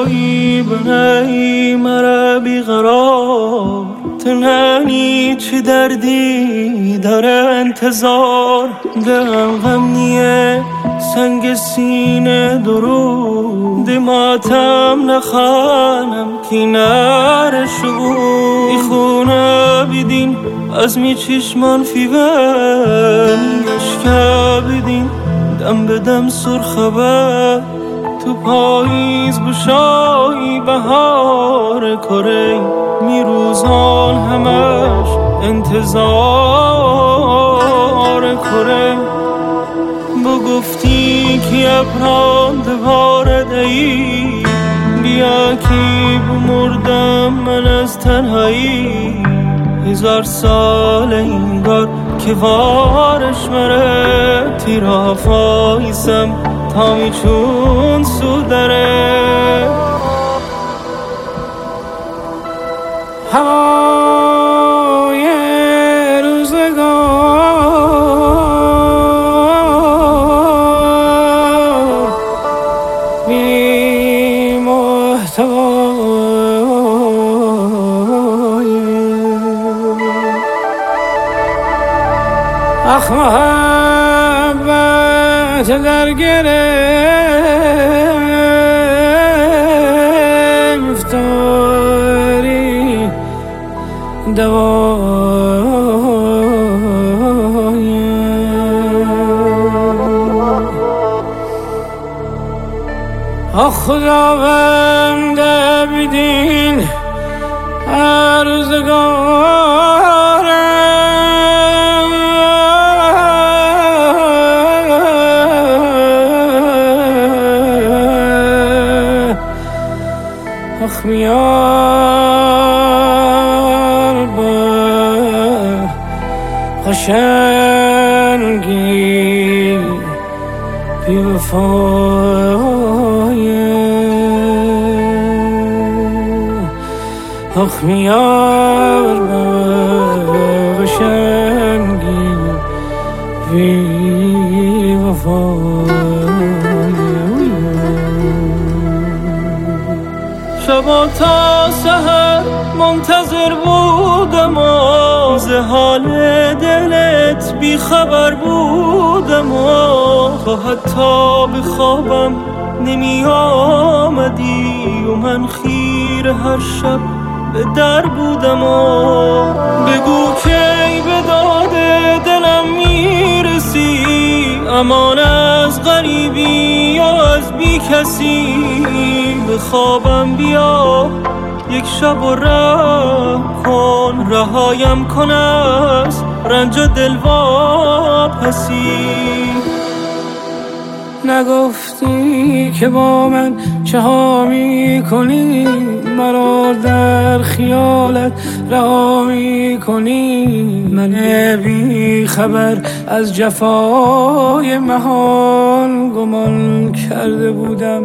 جایی بنایی مرا بیقرار، تنهایی چه دردی داره انتظار. دلم غم نیه سنگ سینه درود، ماتم نخانم کنار شگون. ای خونه بیدین از می چشمان فیون، اشکا بیدین دم به دم سرخبر. تو پاییز بشایی بهار کره، می روزان همش انتظار کره. بگفتی که ابران دوار دهی، بیا که بمردم من از تنهایی. 1000 سال انگار که وارش مره، تیرا فایسم تا می چون سو داره. هوای روزگار بی محتوای، آخ محبت در گرفتاری دوای. آخ خداوند بدین روزگارم، آخ میار با قشنگی بی وفای، آخ میار با قشنگی بی وفای. شبا تا سحر منتظر بودم و ز حال دلت بی خبر بودم و تو حتی به خوابم نمی آمدی و من خیر هر شب به در بودم و بگو کی به داد دلم میرسی، امان از غریبی یا از بی کسی. به خوابم بیا یک شب و رحم کن، رهایم کن از رنج دل واپسی. نگفتی که با من چه ها می کنی، مرا در خیالت رها می کنی. من بی خبر از جفای محال گمان کرده بودم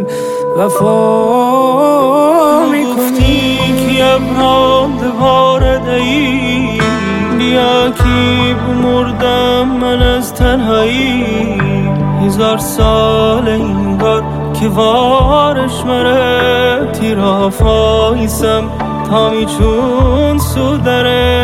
وفا می کنی. که ابرام دوار دهی، بیا که بمردم من از تنهایی. 1000 سال انگار که وارش مره، تیرا فایسم تا می چون سو داره.